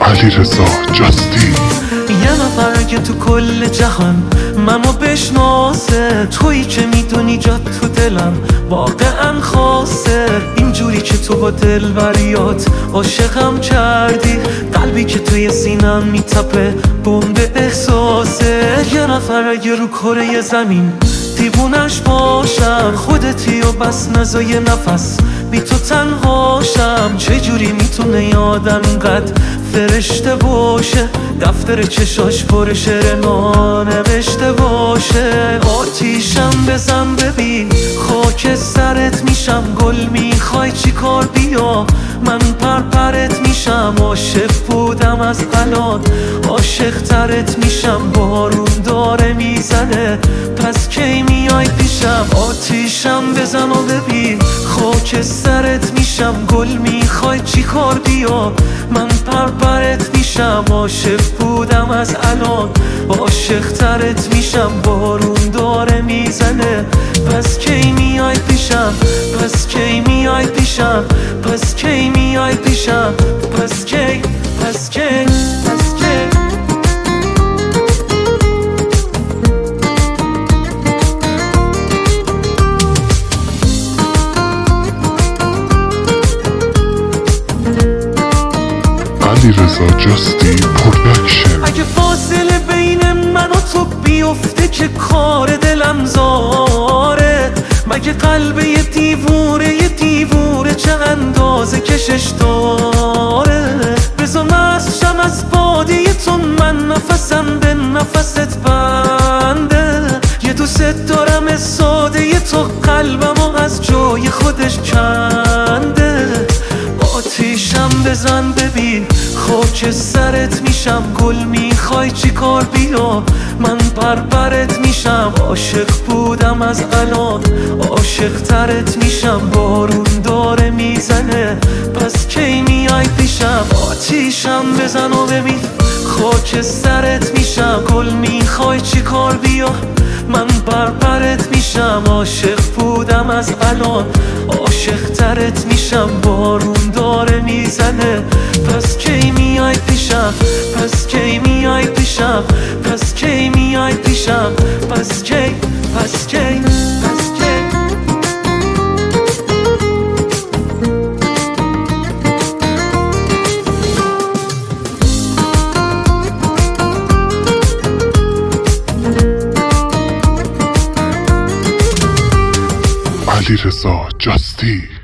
علیرضا جاستی. یه نفر که تو کل جهان منو بشناسه، تویی که میدونی جات تو دلم واقعا خاصه. اینجوری که تو با دلبریات عاشقم کردی، قلبی که توی سینم میتپه بمب احساسه. یه نفر اگه رو کره زمین دیوونش باشم، خودتی و بس نزای نفس بی تو تنهاشم. چجوری میتونه یه آدم اینقدر فرشته باشه، دفتر چشاش پر شعر نانوشته باشه. آتیشم بزن ببین خاک سرت میشم، گل میخوای چی کار بیا من پرپرت میشم. عاشق بودم از الان عاشق ترت میشم، بارون داره میزنه پس کی میای پیشم. آتیشم بزن و ببین خاک سرت میشم، گل میخوای چی کار بیا من پرپرت میشم. عاشق بودم از الان عاشق ترت میشم، بارون داره میزنه پس کی میای پیشم، پس کی میای پیشم، پس کی میای پیشم، پس کی، پس کی، پس کی. علیرضا جاستی پروداکشن. اگه فاصله بین من و تو بیفته که کار دلم زاره، مگه قلب یه دیوونه چه اندازه کشش داره. بذار مستم از باده تو، من نفسم به نفست بنده. یه دوست دارم ساده تو، قلبمو از جای خودش کنده. آتیشم بزن ببین خاک سرت میشم، گل میخوای چی کار بیا من پرپرت میشم. عاشق بودم از الان عاشق ترت میشم، بارون داره میزنه پس کی میای پیشم. آتیشم بزن و ببین خاک سرت میشم، گل میخوای چی کار بیا من پرپرت میشم. عاشق بودم از الان عاشق ترت میشم، بارون داره میزنه پس کی میای پیشم، پس کی میای پیشم، پس کی میای پیشم، پس کی، پس کی، پس کی. علیرضا جاستی.